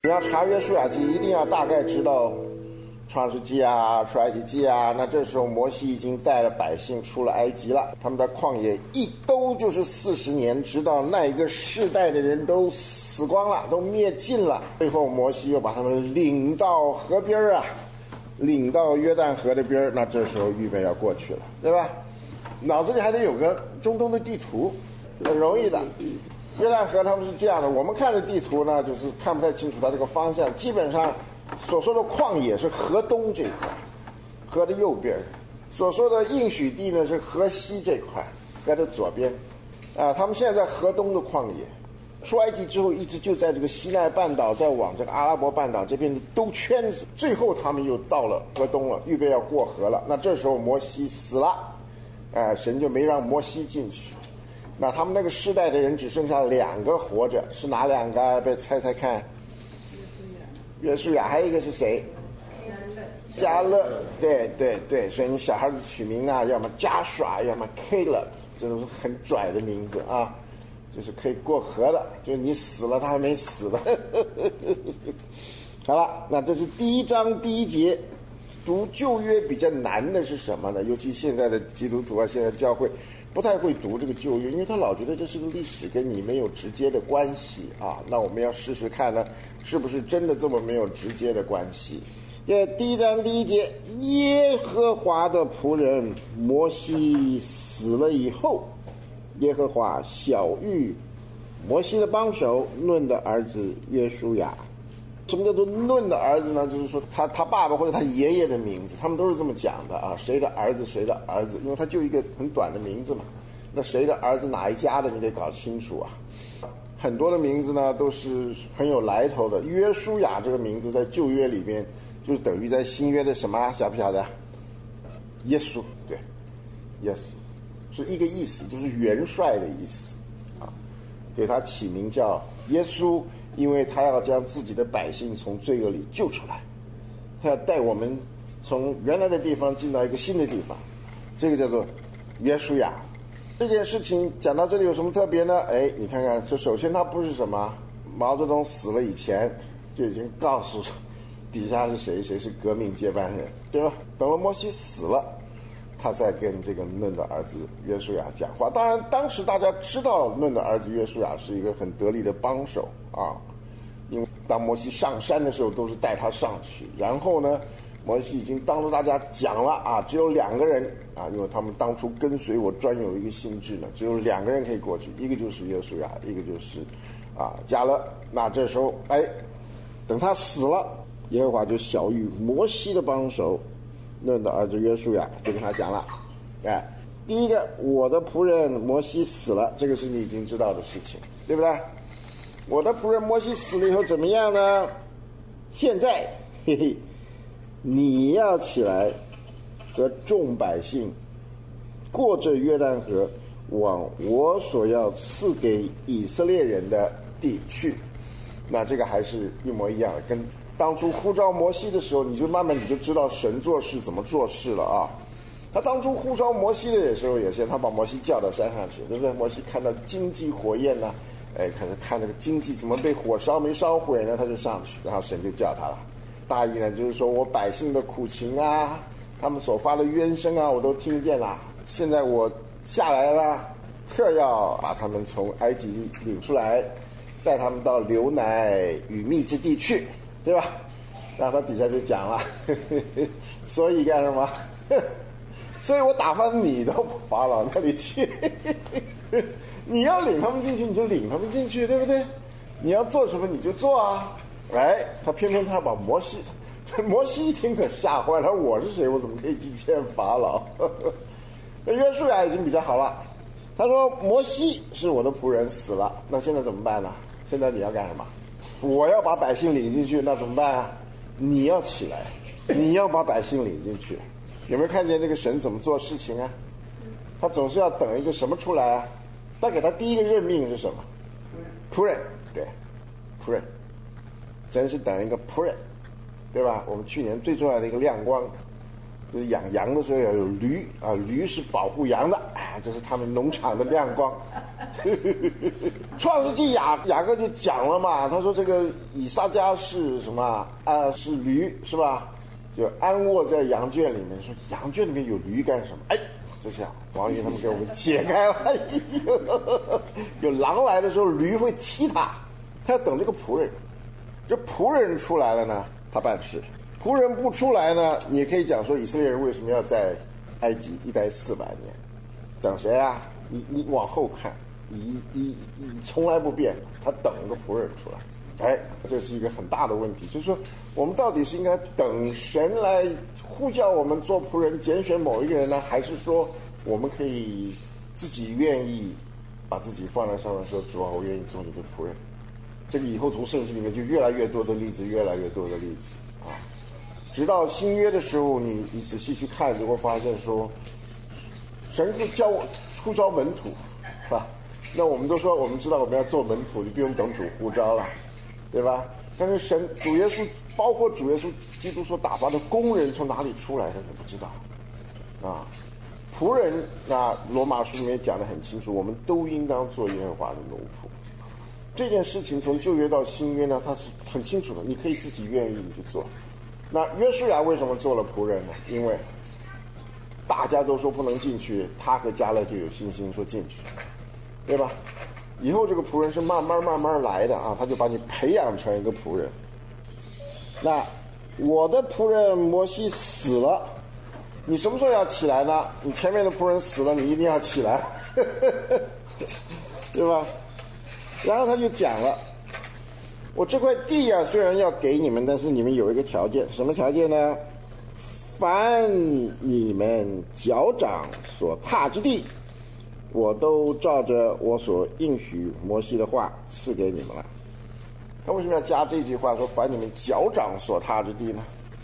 要查约书亚记，一定要大概知道创世纪啊、出埃及记啊。那这时候摩西已经带了百姓出了埃及了，他们在旷野一兜就是40年，直到那一个世代的人都死光了，都灭尽了。最后摩西又把他们领到河边啊，领到约旦河的边，那这时候预备要过去了，对吧？脑子里还得有个中东的地图，很容易的。约旦河他们是这样的，我们看的地图呢，就是看不太清楚它这个方向。基本上所说的旷野是河东这一块，河的右边；所说的应许地呢是河西这块，在这左边。他们现在在河东的旷野，出埃及之后一直就在这个西奈半岛，再往这个阿拉伯半岛这边兜圈子，最后他们又到了河东了，预备要过河了。那这时候摩西死了，神就没让摩西进去。那他们那个世代的人只剩下2个活着，是哪2个？被猜猜看。约书亚，还有一个是谁？加勒。对，所以你小孩子取名啊，要么加耍，要么 Caleb， 这都是很拽的名字啊，就是可以过河的，就是你死了他还没死的。好了，那这是第1章第1节。读旧约比较难的是什么呢？尤其现在的基督徒啊，现在教会不太会读这个旧约，因为他老觉得这是个历史，跟你没有直接的关系啊。那我们要试试看呢，是不是真的这么没有直接的关系？第1章第1节，耶和华的仆人摩西死了以后，耶和华晓谕摩西的帮手嫩的儿子约书亚。什么叫做嫩的儿子呢？就是说他爸爸或者他爷爷的名字，他们都是这么讲的啊，谁的儿子谁的儿子，因为他就一个很短的名字嘛，那谁的儿子哪一家的你得搞清楚啊。很多的名字呢都是很有来头的，约书亚这个名字在旧约里面就是等于在新约的什么，晓不晓得？耶稣，对，耶稣是一个意思，就是元帅的意思啊，给他起名叫耶稣，因为他要将自己的百姓从罪恶里救出来，他要带我们从原来的地方进到一个新的地方，这个叫做约书亚。这件事情讲到这里有什么特别呢？你看看，这首先他不是什么毛泽东死了以前就已经告诉底下是谁是革命接班人，对吧？等了摩西死了，他才跟这个嫩的儿子约书亚讲话。当然当时大家知道嫩的儿子约书亚是一个很得力的帮手啊，因为当摩西上山的时候都是带他上去，然后呢摩西已经当着大家讲了啊，只有2个人啊，因为他们当初跟随我专有一个心智呢，只有2个人可以过去，一个就是约书亚，一个就是迦勒。那这时候等他死了，耶和华就晓谕摩西的帮手嫩的儿子约书亚，就跟他讲了，第一个，我的仆人摩西死了，这个是你已经知道的事情，对不对？我的仆人摩西死了以后怎么样呢？现在你要起来和众百姓过着约旦河，往我所要赐给以色列人的地去。那这个还是一模一样的，跟当初呼召摩西的时候，你就知道神做事怎么做事了啊。他当初呼召摩西的时候也是，他把摩西叫到山上去，对不对？摩西看到荆棘火焰呢，看那个荆棘怎么被火烧没烧毁呢，他就上去，然后神就叫他了。大意呢就是说，我百姓的苦情啊，他们所发的冤声啊，我都听见了，现在我下来了，特要把他们从埃及领出来，带他们到流奶与蜜之地去，对吧？然后他底下就讲了，所以干什么？所以我打发你到法老那里去，你要领他们进去你就领他们进去，对不对？你要做什么你就做啊。他偏偏他把摩西一听可吓坏了，我是谁？我怎么可以去见法老？那约书亚已经比较好了，他说摩西是我的仆人死了，那现在怎么办呢？现在你要干什么？我要把百姓领进去，那怎么办啊？你要起来，你要把百姓领进去。有没有看见这个神怎么做事情啊？他总是要等一个什么出来啊？他给他第一个任命是什么？仆人，对，仆人。真是等一个仆人，对吧？我们去年最重要的一个亮光，就是养羊的时候要有驴啊，驴是保护羊的，这是他们农场的亮光。 创世纪雅各就讲了嘛，他说这个以撒家是什么是驴是吧？就安卧在羊圈里面，说羊圈里面有驴干什么？哎，这下王云他们给我们解开了。有狼来的时候，驴会踢他，他要等这个仆人。这仆人出来了呢，他办事；仆人不出来呢，你可以讲说以色列人为什么要在埃及一待400年？等谁啊？你往后看，从来不变，他等一个仆人出来。哎，这是一个很大的问题，就是说我们到底是应该等神来呼叫我们做仆人，拣选某一个人呢，还是说我们可以自己愿意把自己放在上面说，主啊，我愿意做你的仆人。这个以后从圣经里面就越来越多的例子，越来越多的例子啊，直到新约的时候，你仔细去看，就会发现说，神是呼召门徒，是吧？那我们都说我们知道我们要做门徒，就不用等主呼召了，对吧？但是主耶稣，包括主耶稣基督所打发的工人从哪里出来的，你不知道啊。仆人罗马书里面讲得很清楚，我们都应当做耶和华的奴仆。这件事情从旧约到新约呢，它是很清楚的，你可以自己愿意你去做。那约书亚为什么做了仆人呢？因为大家都说不能进去，他和迦勒就有信心说进去，对吧？以后这个仆人是慢慢来的啊，他就把你培养成一个仆人。那我的仆人摩西死了，你什么时候要起来呢？你前面的仆人死了，你一定要起来，对吧？然后他就讲了，我这块地啊，虽然要给你们，但是你们有一个条件，什么条件呢？凡你们脚掌所踏之地，我都照着我所应许摩西的话赐给你们了。他为什么要加这句话说凡你们脚掌所踏之地呢？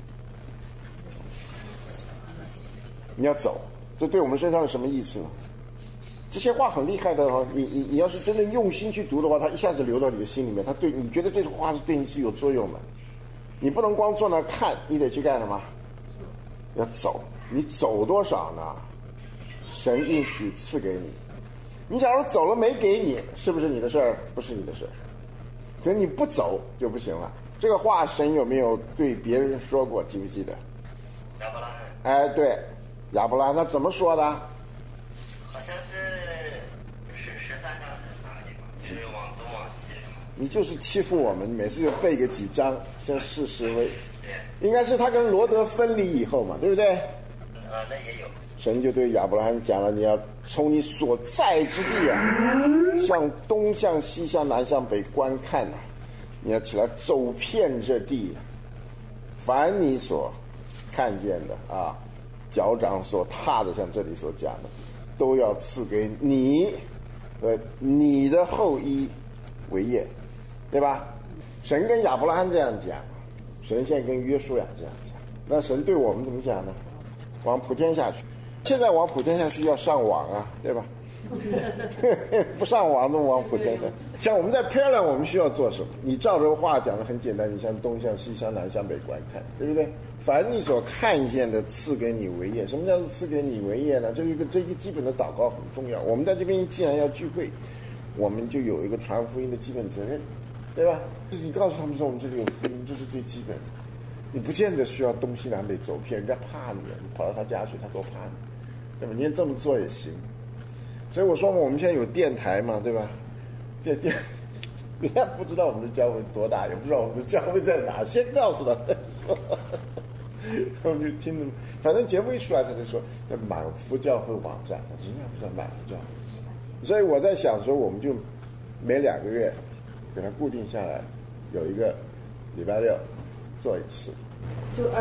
你要走，这对我们身上是什么意思呢？这些话很厉害的哦，你要是真的用心去读的话，它一下子流到你的心里面，它对你觉得这句话是对你是有作用的。你不能光坐那看，你得去干什么？要走。你走多少呢？神应许赐给你。你假如走了没给你，是不是你的事儿？不是你的事儿。所以你不走就不行了。这个话神有没有对别人说过？记不记得？ 亚伯拉罕。 哎，对，亚伯拉罕，那怎么说的？ 好像是13章是哪个地方？是往东往西。 你就是欺负我们，每次就背个几章，像事实为。应该是他跟罗德分离以后嘛，对不对？ 那也有。 神就对亚伯拉罕讲了，你要从你所在之地啊，向东向西向南向北观看啊，你要起来走遍这地，凡你所看见的啊，脚掌所踏的，像这里所讲的，都要赐给你和你的后裔为业，对吧？神跟亚伯拉罕这样讲，神现在跟约书亚这样讲，那神对我们怎么讲呢？往普天下去。现在往普天下去要上网啊，对吧？不上网怎么往普天下？像我们在漂亮，我们需要做什么？你照着话讲的很简单，你向东向西向南向北观看，对不对？凡你所看见的，赐给你为业。什么叫做赐给你为业呢？这一个基本的祷告很重要。我们在这边既然要聚会，我们就有一个传福音的基本责任，对吧？你告诉他们说我们这里有福音，这是最基本的。你不见得需要东西南北走遍，人家怕你，你跑到他家去，他多怕你，对吧？你也这么做也行。所以我说我们现在有电台嘛，对吧？电，人家不知道我们的教会多大，也不知道我们的教会在哪，先告诉他们，他们就听着，反正节目一出来，他就说在满福教会网站，人家不知道满福教会是什么。所以我在想说，我们就每2个月给它固定下来，有一个礼拜六做一次。 就288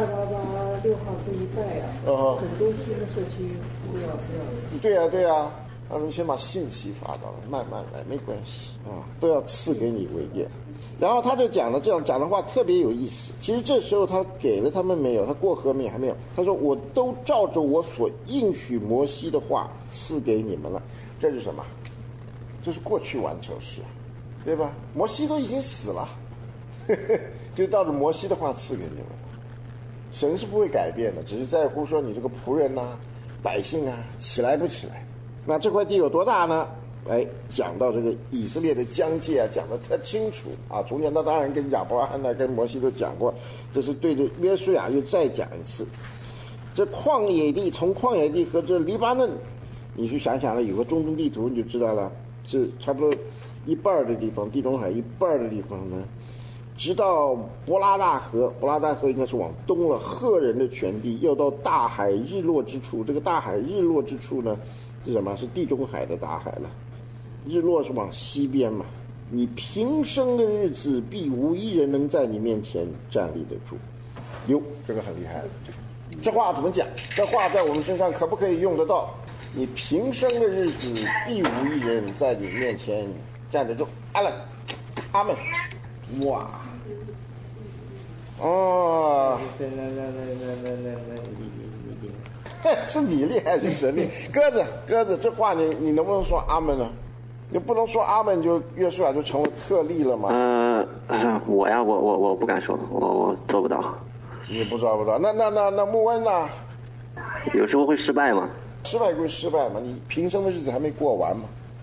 6号这一带啊，很多新的社区都要这样。 对啊，他们先把信息发到了，慢慢来，没关系啊，都要赐给你为业。然后他就讲了，这样讲的话特别有意思。其实这时候他给了他们没有，他过河没有，还没有。他说我都照着我所应许摩西的话赐给你们了。这是什么？这是过去完成时，对吧？摩西都已经死了，就照着摩西的话赐给你们。神是不会改变的，只是在乎说你这个仆人啊、百姓啊起来不起来。那这块地有多大呢？ 讲到这个以色列的疆界啊，讲得特清楚啊。从前他当然跟亚伯拉罕呢，跟摩西都讲过，这是对着约书亚又再讲一次。这旷野地，从旷野地和这黎巴嫩，你去想想了，有个中东地图你就知道了，是差不多一半的地方，地中海一半的地方呢，直到伯拉大河，伯拉大河应该是往东了，赫人的全地，要到大海日落之处。这个大海日落之处呢，是什么？是地中海的大海了。日落是往西边嘛。你平生的日子，必无一人能在你面前站立得住。哟，这个很厉害了。这话怎么讲？这话在我们身上可不可以用得到？你平生的日子，必无一人在你面前站得住。阿门。哇！哦，是你厉害是神厉害？鸽子，这话你能不能说阿门呢？你不能说阿门，就约书亚就成为特例了吗？ 我不敢说，我做不到。 你不做不到？那穆恩呢？ 有时候会失败嘛。 失败归失败嘛，你平生的日子还没过完嘛。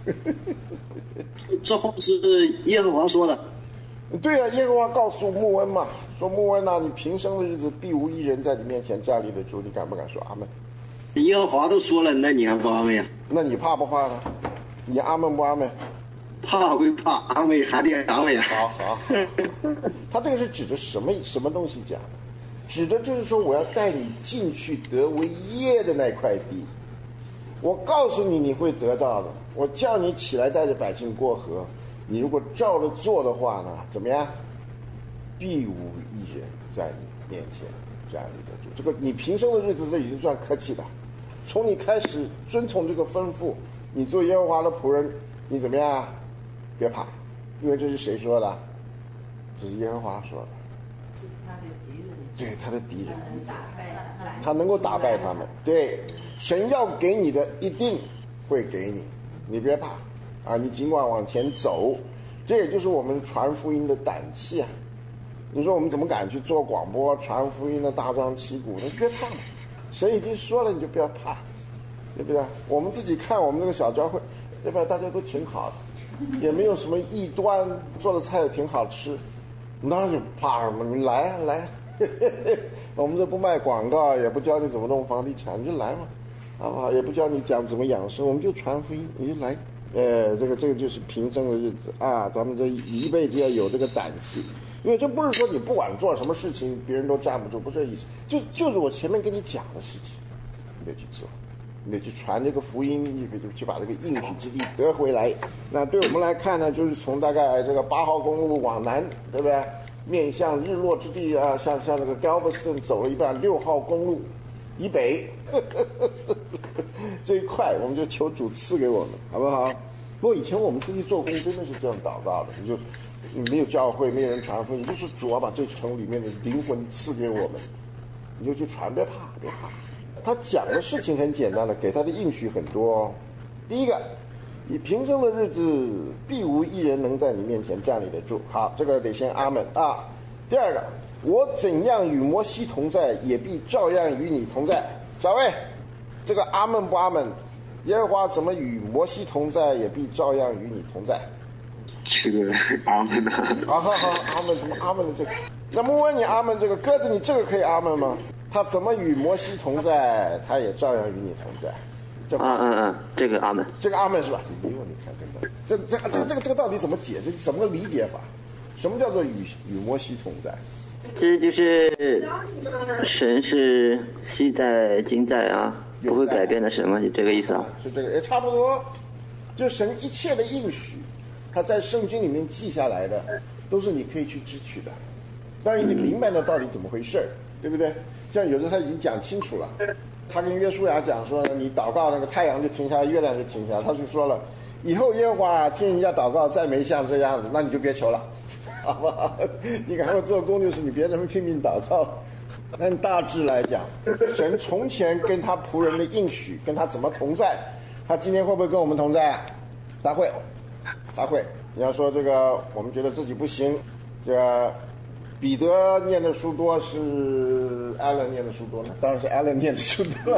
这话是耶和华说的。 对啊，耶和华告诉穆恩嘛，说穆恩啊，你平生的日子必无一人在你面前站立得住，你敢不敢说阿门？ 耶和华都说了，那你还不阿门呀？ 那你怕不怕呢？你阿门不阿门？ 怕归怕，阿门还得阿门呀。 好，他这个是指着什么东西讲的？指的就是说我要带你进去得为业的那块地。我告诉你你会得到的，我叫你起来带着百姓过河，你如果照着做的话呢，怎么样？必无一人在你面前站立得住。这个你平生的日子这已经算客气的，从你开始遵从这个吩咐，你做耶和华的仆人，你怎么样？别怕，因为这是谁说的？这是耶和华说的。对，他的敌人，他能够打败他们。对，神要给你的一定会给你，你别怕啊！你尽管往前走，这也就是我们传福音的胆气啊！你说我们怎么敢去做广播传福音的大张旗鼓？你别怕嘛，神已经说了，你就不要怕，对不对？我们自己看我们这个小教会，对吧？大家都挺好的，也没有什么异端，做的菜也挺好吃，那就怕什么？你来啊来！我们这不卖广告，也不教你怎么弄房地产，你就来嘛，好不好？也不教你讲怎么养生，我们就传福音，你就来。这个就是平生的日子啊，咱们这一辈子要有这个胆气，因为这不是说你不管做什么事情，别人都站不住，不是这意思，就是我前面跟你讲的事情，你得去做，你得去传这个福音，你得去把这个应许之地得回来。那对我们来看呢，就是从大概这个8号公路往南，对不对？面向日落之地啊，像那个 Galveston 走了一半，6号公路以北这一块，我们就求主赐给我们，好不好？不过以前我们出去做工真的是这样祷告的，你没有教会，没有人传福音，就是主要把这城里面的灵魂赐给我们，你就去传，别怕。他讲的事情很简单的，给他的应许很多哦。第一个，你平生的日子，必无一人能在你面前站立得住。好，这个得先阿门啊。第二个，我怎样与摩西同在，也必照样与你同在。小魏，这个阿门不阿门？耶和华怎么与摩西同在，也必照样与你同在。 这个阿门啊！ 好，阿门怎么阿门的这个？那么问你阿门这个鸽子，你这个可以阿门吗？他怎么与摩西同在，他也照样与你同在。 这个阿门， 这个阿门是吧？你看这个到底怎么解？这怎么个理解法？什么叫做与摩西同在？ 这就是神是昔在今在啊，不会改变的神吗？就这个意思啊？ 是这个，也差不多。就神一切的应许，他在圣经里面记下来的，都是你可以去支取的。当然你明白了到底怎么回事，对不对？像有的他已经讲清楚了。他跟约书亚讲说，你祷告那个太阳就停下来，月亮就停下来。他就说了，以后耶和华听人家祷告再没像这样子，那你就别求了，好不好？你赶快做工，就是你别那么拼命祷告。按大致来讲，神从前跟他仆人的应许，跟他怎么同在，他今天会不会跟我们同在？他会。你要说这个，我们觉得自己不行，这个彼得念的书多是艾伦念的书多呢？当然是艾伦念的书多。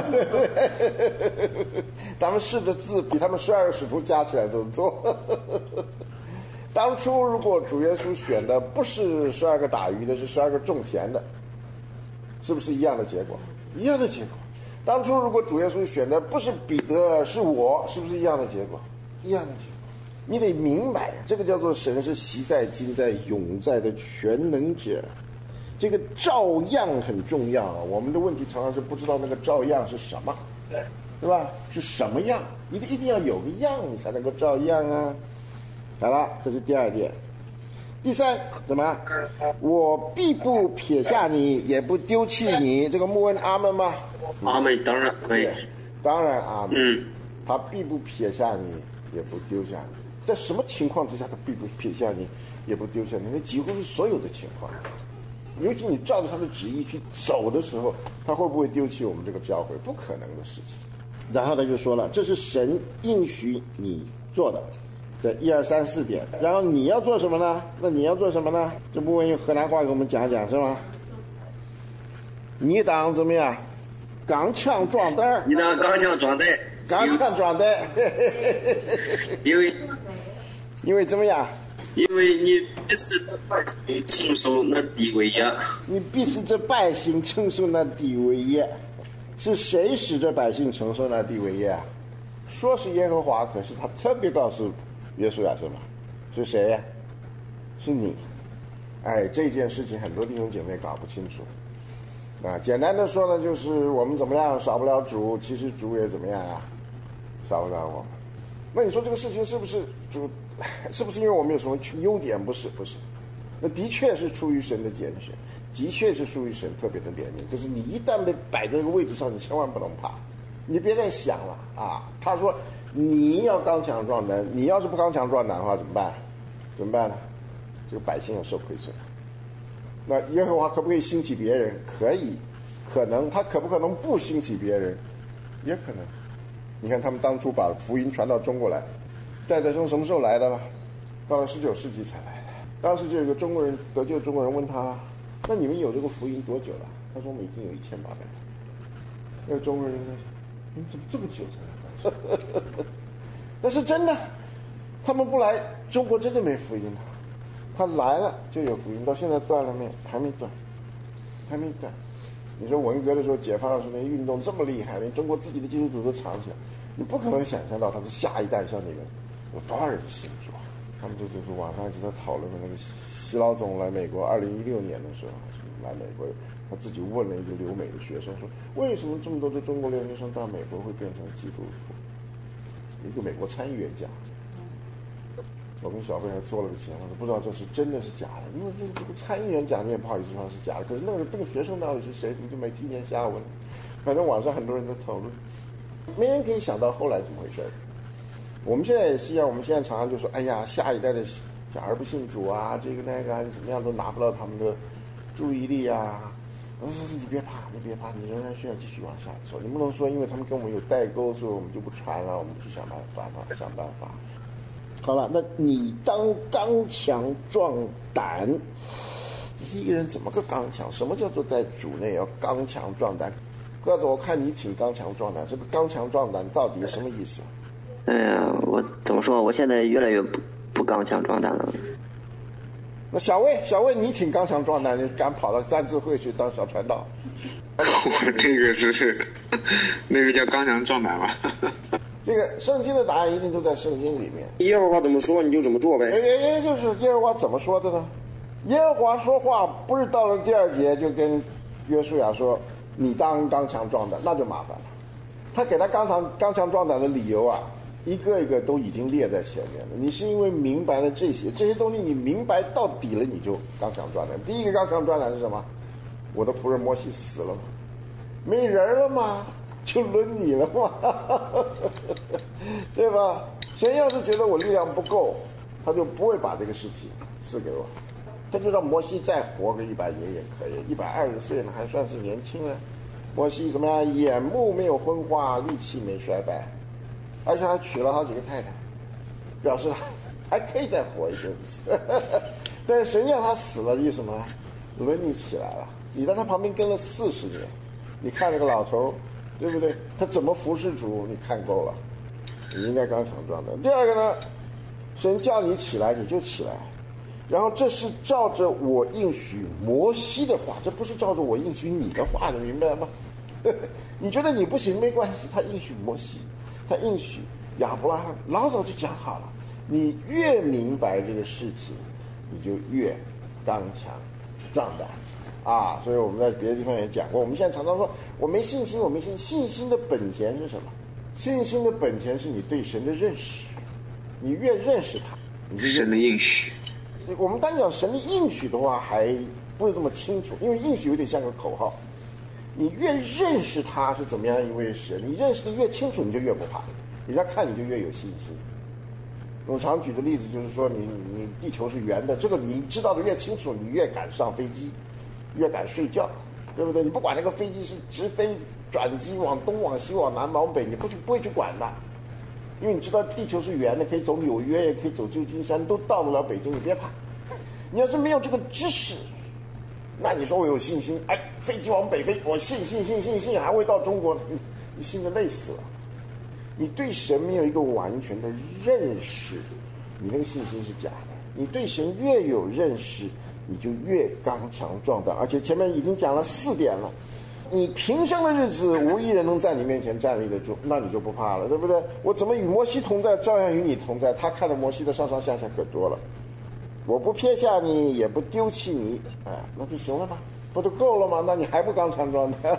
咱们试着字比他们12个使徒加起来都多。当初如果主耶稣选的不是12个打鱼的，是12个种田的，是不是一样的结果？一样的结果。当初如果主耶稣选的不是彼得是我，是不是一样的结果？一样的结果。你得明白，这个叫做神是习在、今在、永在的全能者。这个照样很重要啊。我们的问题常常是不知道那个照样是什么，对吧？是什么样？一定要有个样，你才能够照样啊。好了，这是第二点。第三，什么？我必不撇下你，也不丢弃你。这个穆恩阿门吗？ 阿门，当然对， 当然阿门。他必不撇下你，也不丢下你。在什么情况之下他必不撇下你，也不丢下你？那几乎是所有的情况。尤其你照着他的旨意去走的时候，他会不会丢弃我们这个教会？不可能的事情。然后他就说了，这是神应许你做的，这1、2、3、4点。然后你要做什么呢？那你要做什么呢？这部分用河南话给我们讲讲，是吗？你当怎么样？刚强壮胆。 你当刚强壮胆。 刚强壮胆。因为怎么样？ 因为你必是百姓承受那地位呀。 你必是这百姓承受那地位也。是谁使这百姓承受那地位也啊？说是耶和华，可是他特别告诉约书亚什么？是谁呀？是你。哎，这件事情很多弟兄姐妹搞不清楚。简单的说呢，就是我们怎么样少不了主，其实主也怎么样啊，少不了我们。那你说这个事情是不是主？是不是因为我们有什么优点？不是，不是。那的确是出于神的拣选，的确是出于神特别的怜悯。可是你一旦被摆在这个位置上，你千万不能怕，你别再想了啊！他说你要刚强壮胆，你要是不刚强壮胆的话怎么办？怎么办呢？这个百姓要受亏损。那耶和华可不可以兴起别人？可以，可能。他可不可能不兴起别人？也可能。你看他们当初把福音传到中国来，戴德生什么时候来的了？到了19世纪才来的。当时就有个中国人得救中国人问他，那你们有这个福音多久了？他说我们已经有1800年。那个中国人在想，你怎么这么久才来？那是真的，他们不来中国真的没福音了。他来了就有福音，到现在断了没有？还没断，还没断。你说文革的时候、解放的时候，那运动这么厉害，连中国自己的基督徒都藏起来，你不可能想象到他的下一代像你们有多少人信主啊！他们就是网上一直在讨论的那个习老总来美国，2016年的时候来美国，他自己问了一个留美的学生说，为什么这么多的中国留学生到美国会变成基督徒？一个美国参议员讲。我跟小贝还做了个节目，不知道这是真的是假的，因为这个参议员讲你也不好意思说是假的。可是那个学生到底是谁，你就没听见下文。反正网上很多人在讨论，没人可以想到后来怎么回事。我们现在也是一样，我们现在常常就说，哎呀，下一代的小孩不信主啊，这个那个啊，你怎么样都拿不到他们的注意力啊。你别怕，你别怕，你仍然需要继续往下走。你不能说因为他们跟我们有代沟，所以我们就不传了，我们就想办法。好了，那你当刚强壮胆。这是一个人怎么个刚强？什么叫做在主内要刚强壮胆？鸽子，我看你挺刚强壮胆，这个刚强壮胆到底什么意思？ 哎呀，我怎么说？我现在越来越不刚强壮胆了。 那小魏，你挺刚强壮胆，你敢跑到三字会去当小传道？ 我那个是那个叫刚强壮胆吧。 这个圣经的答案一定都在圣经里面。 耶和华怎么说你就怎么做呗。 就是耶和华怎么说的呢？耶和华说话不是到了第2节就跟约书亚说你当刚强壮胆，那就麻烦了。他给他刚强壮胆的理由啊，一个一个都已经列在前面了。你是因为明白了这些东西，你明白到底了，你就刚强壮胆。第一个刚强壮胆是什么？我的仆人摩西死了吗？没人了吗？就轮你了嘛，对吧？神要是觉得我力量不够，他就不会把这个事情赐给我，他就让摩西再活个100年也可以，120岁了还算是年轻了。摩西怎么样？眼目没有昏花，力气没衰败，而且还娶了好几个太太，表示还可以再活一阵子。但是神要他死了，为什么？ 轮你起来了。你在他旁边跟了40年，你看那个老头，对不对？他怎么服侍主，你看够了，你应该刚强壮胆。第二个呢，神叫你起来你就起来，然后这是照着我应许摩西的话，这不是照着我应许你的话，你明白吗？你觉得你不行没关系，他应许摩西，他应许亚伯拉罕，老早就讲好了。你越明白这个事情，你就越刚强壮胆啊！所以我们在别的地方也讲过，我们现在常常说我没信心，我没信心。信心的本钱是什么？信心的本钱是你对神的认识。你越认识他，你就神的应许。 我们单讲神的应许的话，还不是这么清楚，因为应许有点像个口号。你越认识他是怎么样一位神，你认识的越清楚，你就越不怕，人家看你就越有信心。我常举的例子就是说，你地球是圆的，这个你知道的越清楚，你越敢上飞机，越敢睡觉，对不对？你不管那个飞机是直飞、转机，往东、往西、往南、往北，你不会去管的，因为你知道地球是圆的，可以走纽约，也可以走旧金山，都到不了北京，你别怕。你要是没有这个知识，那你说我有信心，哎，飞机往北飞，我信，还会到中国，你信得累死了。你对神没有一个完全的认识，你那个信心是假的。你对神越有认识，你就越刚强壮胆。而且前面已经讲了4点了，你平生的日子无一人能在你面前站立得住，那你就不怕了，对不对？我怎么与摩西同在，照样与你同在。他看了摩西的上上下下可多了，我不撇下你，也不丢弃你，哎，那就行了吧？不就够了吗？那你还不刚强壮胆？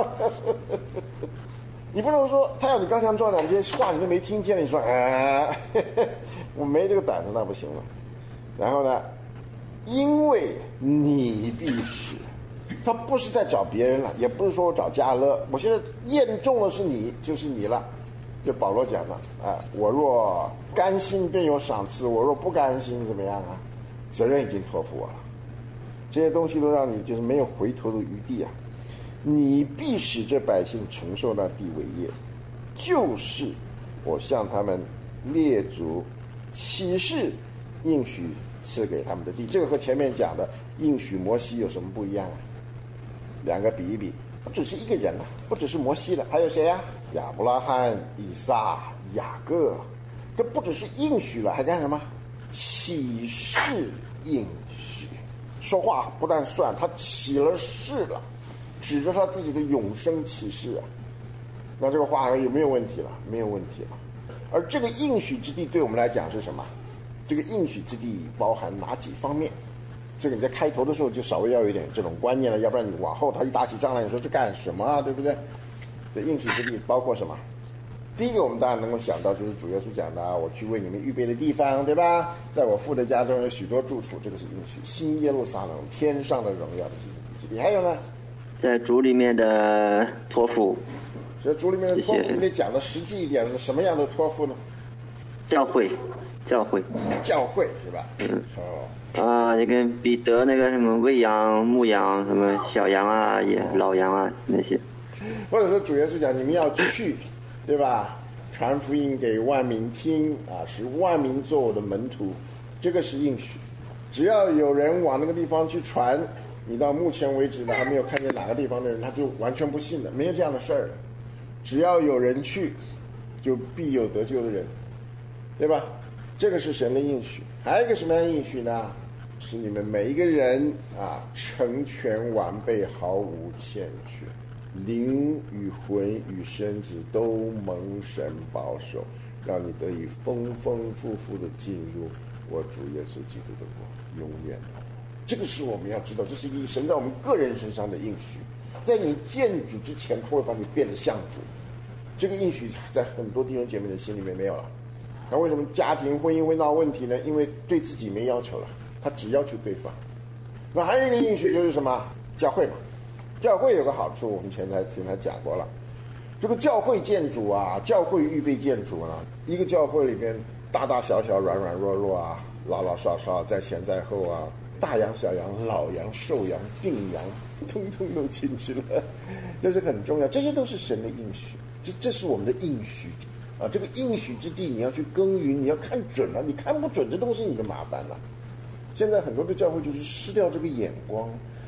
你不能说他要你刚强壮胆，这些话你都没听见了，你说我没这个胆子，那不行了。然后呢，因为你必使，他不是在找别人了，也不是说我找加勒，我现在验中了是你，就是你了。就保罗讲的我若甘心便有赏赐，我若不甘心怎么样啊？责任已经托付我了，这些东西都让你就是没有回头的余地啊。你必使这百姓承受那地为业，就是我向他们列祖起誓应许赐给他们的地。这个和前面讲的应许摩西有什么不一样啊？两个比一比，不只是一个人了，不只是摩西了，还有谁啊？亚伯拉罕、以撒、雅各，这不只是应许了，还干什么？起誓应许。说话不但算，他起了誓了，指着他自己的永生启示啊，那这个话有没有问题了？没有问题了。而这个应许之地对我们来讲是什么？这个应许之地包含哪几方面？这个你在开头的时候就稍微要有一点这种观念了，要不然你往后他一打起仗来，你说这干什么啊？对不对？这应许之地包括什么？第一个我们当然能够想到就是主耶稣讲的我去为你们预备的地方，对吧？在我父的家中有许多住处，这个是应许，新耶路撒冷，天上的荣耀的应许之地。还有呢， 在主里面的托付， 所以主里面的托付你得讲的实际一点，是什么样的托付呢？ 教会是吧？就跟彼得那个什么喂养、牧养什么小羊啊、老羊啊那些， 或者说主耶稣讲你们要去，对吧？传福音给万民听啊，使万民做我的门徒，这个是应许。只要有人往那个地方去传，你到目前为止呢还没有看见哪个地方的人他就完全不信的，没有这样的事儿。只要有人去，就必有得救的人，对吧？这个是神的应许。还有一个什么样的应许呢？是你们每一个人成全完备，毫无欠缺，灵与魂与身子都蒙神保守，让你得以丰丰富富的进入我主耶稣基督的国，永远的。这个是我们要知道，这是一个神在我们个人身上的应许。在你见主之前，他会把你变得像主。这个应许在很多弟兄姐妹的心里面没有了。那为什么家庭婚姻会闹问题呢？因为对自己没要求了，他只要求对方。那还有一个应许就是什么？教会嘛。教会有个好处，我们前台讲过了。这个教会建筑教会预备建筑一个教会里边大大小小、软软弱弱老老少少，在前在后大羊小羊、老羊瘦羊、病羊，通通都进去了，这是很重要。这些都是神的应许，这是我们的应许这个应许之地你要去耕耘，你要看准了，你看不准这东西你就麻烦了。现在很多的教会就是失掉这个眼光，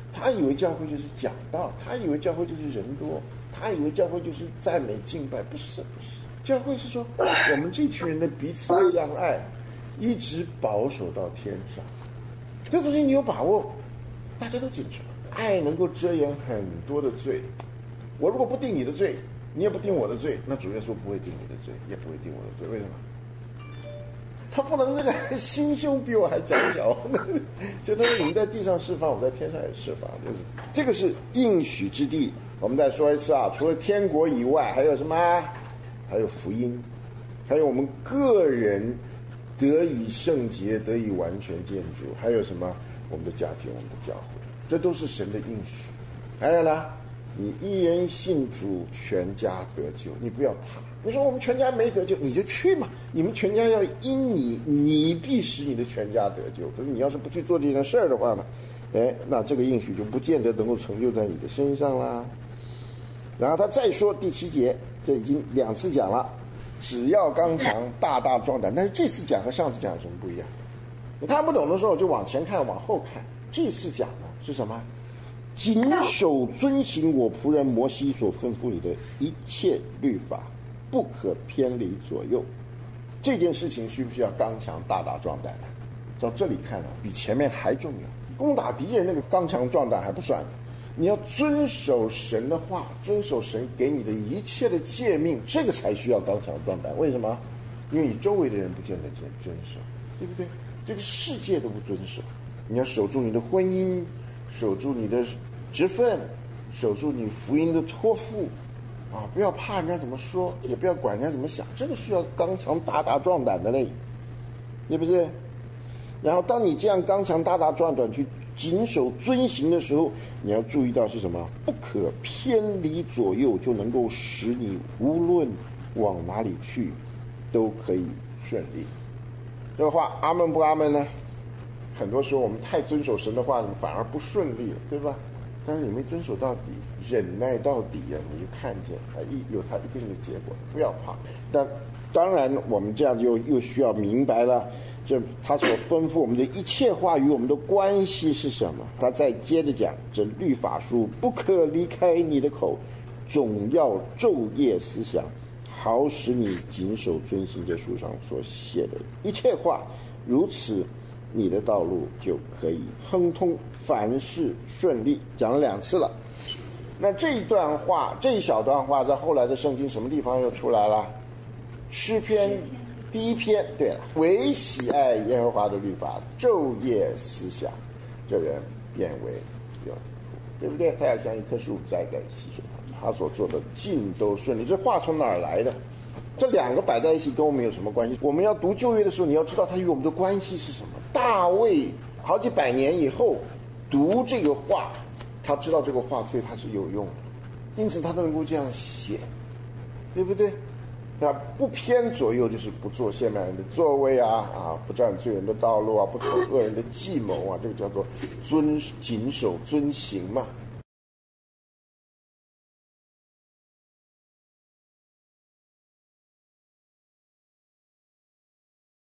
他以为教会就是讲道，他以为教会就是人多，他以为教会就是赞美敬拜，不是。教会是说我们这群人的彼此相爱，一直保守到天上。这东西你有把握，大家都进去了。爱能够遮掩很多的罪。我如果不定你的罪，你也不定我的罪，那主耶稣不会定你的罪，也不会定我的罪。为什么？他不能这个心胸比我还窄小。就他说你们在地上释放，我在天上也释放，就是这个是应许之地。我们再说一次啊，除了天国以外，还有什么？还有福音，还有我们个人得以圣洁，得以完全建筑，还有什么？我们的家庭，我们的教会，这都是神的应许。还有呢，你一人信主，全家得救，你不要怕。你说我们全家没得救，你就去嘛。你们全家要因你必使你的全家得救。可是你要是不去做这件事儿的话呢，那这个应许就不见得能够成就在你的身上啦。然后他再说第7节，这已经2次讲了，只要刚强，大大壮胆。但是这次讲和上次讲有什么不一样？你看不懂的时候就往前看，往后看。这次讲的是什么？谨守遵行我仆人摩西所吩咐你的一切律法，不可偏离左右。这件事情需不需要刚强大大壮胆呢？照这里看呢，比前面还重要。攻打敌人那个刚强壮胆还不算，你要遵守神的话，遵守神给你的一切的诫命，这个才需要刚强壮胆。为什么？因为你周围的人不见得遵守，对不对？这个世界都不遵守。你要守住你的婚姻，守住你的职分，守住你福音的托付啊！不要怕人家怎么说，也不要管人家怎么想，这个需要刚强大大壮胆的嘞，对不对？然后当你这样刚强大大壮胆去谨守遵行的时候，你要注意到是什么？不可偏离左右，就能够使你无论往哪里去都可以顺利。这个话阿门不阿门呢？很多时候我们太遵守神的话，反而不顺利了，对吧？但是你没遵守到底，忍耐到底啊，你就看见有它一定的结果，不要怕。但当然我们这样又需要明白了，这他所吩咐我们的一切话与我们的关系是什么。他再接着讲，这律法书不可离开你的口，总要昼夜思想，好使你谨守遵行这书上所写的一切话，如此你的道路就可以亨通，凡事顺利。讲了2次了。那这一小段话在后来的圣经什么地方又出来了？诗篇第1篇。对了，唯喜爱耶和华的律法，昼夜思想，这人变为有福，对不对？他要像一棵树栽在溪水旁，他所做的尽都顺利。这话从哪儿来的？这2个摆在一起跟我们有什么关系？我们要读旧约的时候，你要知道它与我们的关系是什么。大卫好几百年以后读这个话，他知道这个话对他是有用的，因此他都能够这样写，对不对？那不偏左右，就是不做亵慢人的作为啊，不占罪人的道路啊，不从恶人的计谋啊，这个叫做谨守遵行嘛。